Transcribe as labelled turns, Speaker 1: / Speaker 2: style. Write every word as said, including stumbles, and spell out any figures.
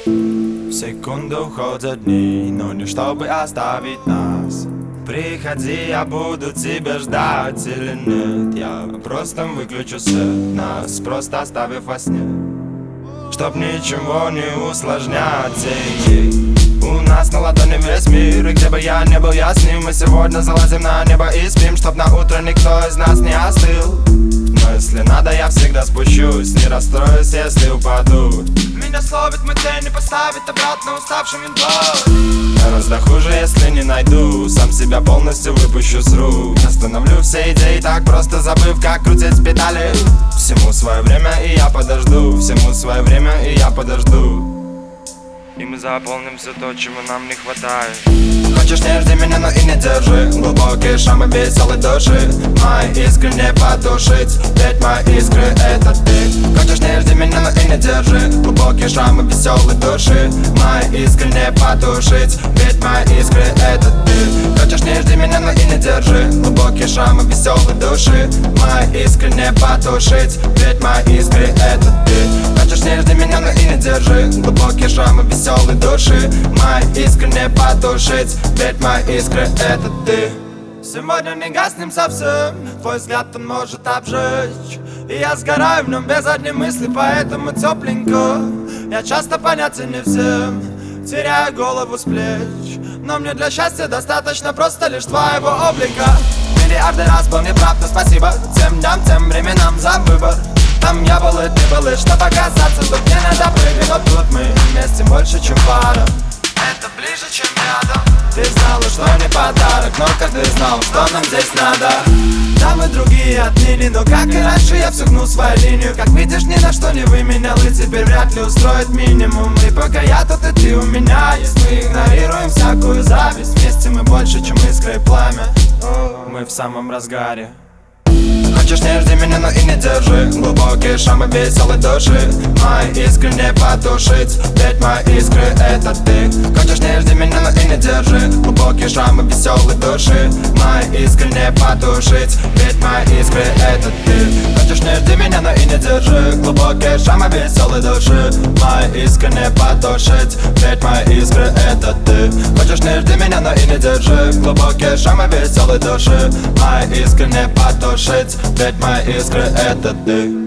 Speaker 1: В секунду уходят дни, но не чтобы оставить нас. Приходи, я буду тебя ждать или нет. Я просто выключу свет, нас просто оставив во сне, чтоб ничего не усложнять. Эй, у нас на ладони весь мир, и где бы я ни был, я с ним. Мы сегодня залазим на небо и спим, чтоб на утро никто из нас не остыл. Но если надо, я всегда спущусь, не расстроюсь, если упаду. Меня словит мой тень и поставит обратно уставшим винтом. Гораздо хуже, если не найду, сам себя полностью выпущу с рук. Остановлю все идеи, так просто забыв, как крутить педали. Всему свое время, и я подожду. Всему свое время, и я подожду. И мы заполним все то, чего нам не хватает. Хочешь, не жди меня, но и не держи глубокие шрамы веселой души. Мои искры не потушить, ведь мои искры это ты. Хочешь, не жди меня, но и не держи глубокие шрамы веселой души. Мои искры не потушить, ведь мои искры это ты. Хочешь, не жди меня, но и не держи глубокие шрамы веселой души. Мои искры не потушить, ведь мои искры это ты. Хочешь, не жди меня, но и не держи глубокие шрамы веселой души. Мои искры не потушить, ведь мои искры это ты. Сегодня не гаснем совсем, твой взгляд он может обжечь. И я сгораю в нем без одной мысли, поэтому тепленько. Я часто понятен не всем, теряю голову с плеч. Но мне для счастья достаточно просто лишь твоего облика. Миллиарды раз был неправ, но спасибо тем дням, тем временам за выбор. Там я был и ты был, и что показаться, тут не надо прыгать. Но тут мы вместе больше, чем пара. Это ближе, чем рядом. Ты знала, что не подарок, но каждый знал, что нам здесь надо. Там и другие отныне, но как и раньше я всю гну свою линию. Как видишь, ни на что не выменял, и теперь вряд ли устроит минимум. И пока я тут и ты у меня есть, мы игнорируем всякую зависть. Вместе мы больше, чем искра и пламя. Мы в самом разгаре. Хочешь, не жди меня, но и не держи глубокие шрамы веселой души. Мои искры не потушить, ведь мои искры это ты. Хочешь, не жди меня, но и не держи глубокие шрамы веселой души. Мои искры не потушить, ведь мои искры это ты. Хочешь, не жди меня, но и не держи глубокие шрамы веселой души. Мои искры не потушить, ведь мои искры это ты. Хочешь, не жди меня, но и не держи глубокие шрамы веселой души. Мои искры не потушить, ведь мои искры это ты.